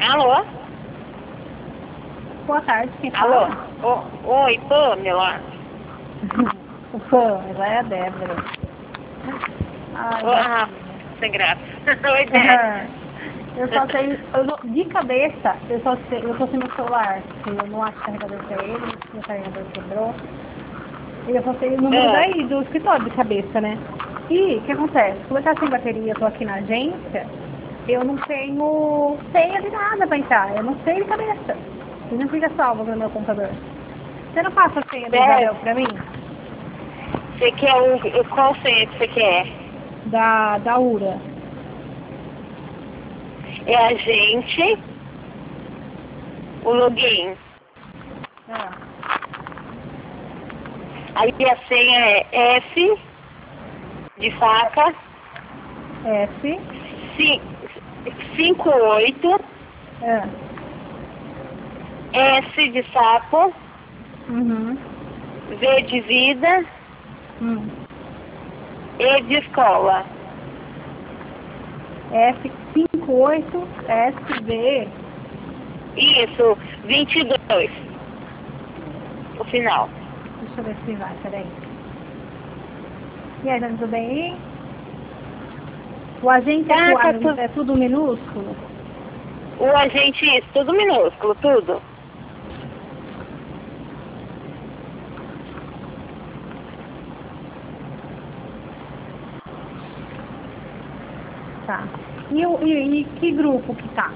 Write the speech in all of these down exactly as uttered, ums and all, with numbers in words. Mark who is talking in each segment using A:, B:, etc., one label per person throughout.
A: Alô?
B: Boa tarde, quem
A: Alô?
B: fala?
A: O, oi, Pamela.
B: O fã, ela é a Débora. Ai,
A: Oh, ah, sem graça. Oi, Débora.
B: eu só sei, eu não- de cabeça, eu só sei, eu só sei meu celular, porque eu não acho carregador pra ele, meu carregador quebrou. E eu só sei o número
A: Ah,
B: daí, do escritório de cabeça, né? E o que acontece? Como eu tá sem bateria, eu tô aqui na agência, eu não tenho senha de nada pra entrar, eu não sei de cabeça. E não fica salvo no meu computador. Você não passa a senha do
A: Débora,
B: Isabel pra mim?
A: você quer o, o qual senha que você quer?
B: Da, da U R A.
A: É a gente, o login.
B: Ah,
A: Aí a senha é F de faca,
B: F.
A: cinco oito,
B: Ah,
A: S de sapo,
B: uhum.
A: V de vida,
B: Hum.
A: E de escola.
B: F cinco oito S V.
A: Isso, vinte e dois. O final.
B: Deixa eu ver se vai, peraí. E aí, tá tudo bem aí? O agente é,
A: Tá,
B: com
A: tá
B: A,
A: tudo.
B: é tudo minúsculo?
A: O agente, isso, tudo minúsculo, tudo.
B: Tá. E, o, e, e que grupo que tá?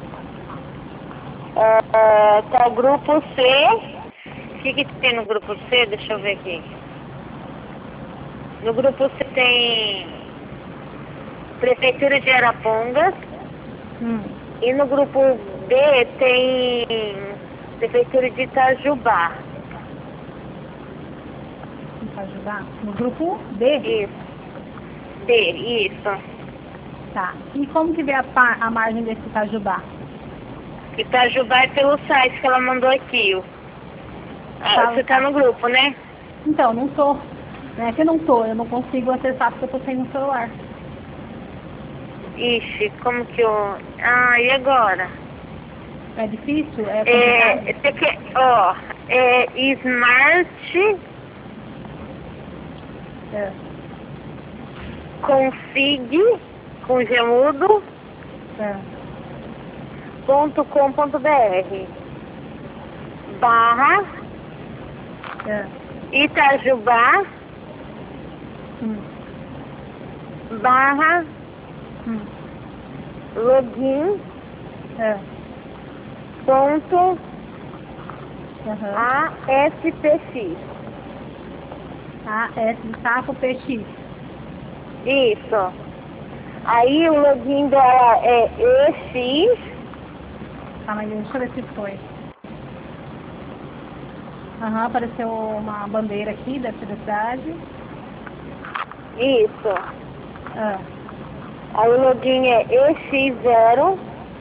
A: É, tá o grupo C. O que, que tem no grupo C? Deixa eu ver aqui. No grupo C tem Prefeitura de Arapongas.
B: Hum.
A: E no grupo B tem Prefeitura de Itajubá.
B: Pra ajudar? No grupo B?
A: Isso. B, isso.
B: Tá. E como que vê a, par, a margem desse Itajubá?
A: Itajubá é pelo site que ela mandou aqui. ó. Ah,
B: Fala,
A: você tá
B: tá.
A: no grupo, né?
B: Então, não tô. Não é que eu não tô, eu não consigo acessar porque eu tô sem no celular.
A: Ixi, como que eu... Ah, e agora?
B: É difícil? É complicado?
A: É, você quer... Ó, é Smart
B: É.
A: Config, com gemudo,
B: É.
A: ponto com ponto br barra
B: É.
A: Itajubá
B: Hum.
A: barra
B: Hum.
A: login
B: É.
A: ponto
B: Aham.
A: aspx.
B: A, S de sapo, P X.
A: Isso. Aí o login dela é ex.
B: Tá, mas deixa eu ver se foi. Aham, apareceu uma bandeira aqui da cidade.
A: Isso.
B: Ah,
A: Aí o login é E X zero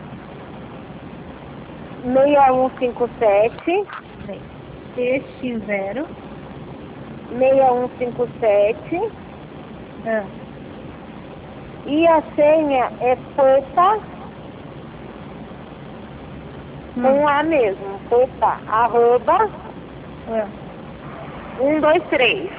A: seis um cinco sete
B: peraí. E X zero.
A: seis um cinco sete
B: Ah,
A: e a senha é popa
B: hum,
A: com A mesmo, popa, arroba
B: ah.
A: um dois três.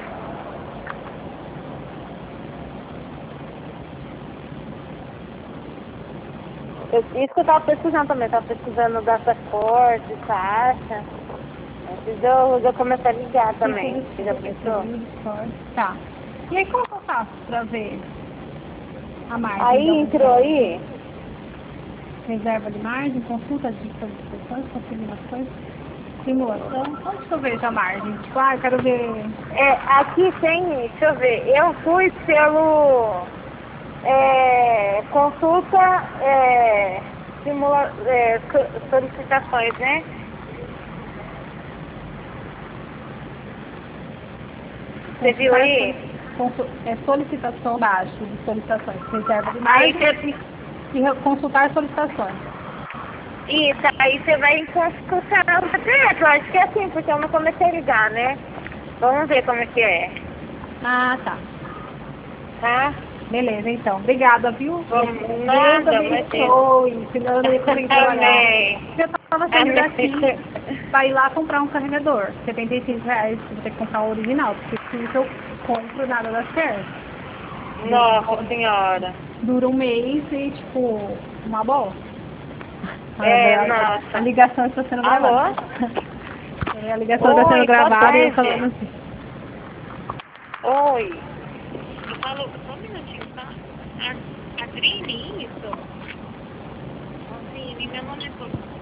A: Eu, isso que eu tava pesquisando também, tava pesquisando data corte, taxa. Antes de eu, de eu começar a ligar também. Você já pensou?
B: Tá. E aí como que eu faço pra ver a margem?
A: Aí
B: Então,
A: entrou aí,
B: reserva de margem, consulta de solicitações, confirmações, simulação. Onde que eu vejo a margem? Tipo, ah, eu quero ver.
A: é, aqui tem, deixa eu ver, eu fui pelo é, consulta, é, simula, é, so- solicitações, né? Você viu
B: Consultar
A: aí?
B: solici- consu- é, solicitação abaixo de solicitações, reserva de
A: Aí
B: margem
A: você,
B: e re- consultar solicitações.
A: isso, aí você vai consultar o direto, eu acho que é assim, porque eu não comecei a ligar, né? Vamos ver como é que é,
B: Ah, tá.
A: tá?
B: Beleza, então. Obrigada, viu?
A: Vamos,
B: Deus
A: nada,
B: abençoe. Senão eu não ia conseguir trabalhar.
A: Amém.
B: Eu tava saindo daqui
A: Amém.
B: pra ir lá comprar um carregador. setenta e cinco reais, vou ter que comprar o original, porque se eu compro, nada dá certo.
A: Nossa senhora.
B: Dura um mês e, tipo, uma bosta.
A: É,
B: a, a,
A: nossa.
B: a ligação está sendo
A: Alô?
B: gravada. É, a ligação está sendo
A: Oi,
B: gravada e eu
A: boa tarde.
B: falando assim.
A: Oi.
C: Eu falo, só um minutinho, tá? A, a Adrine, isso? Adrine, meu nome é...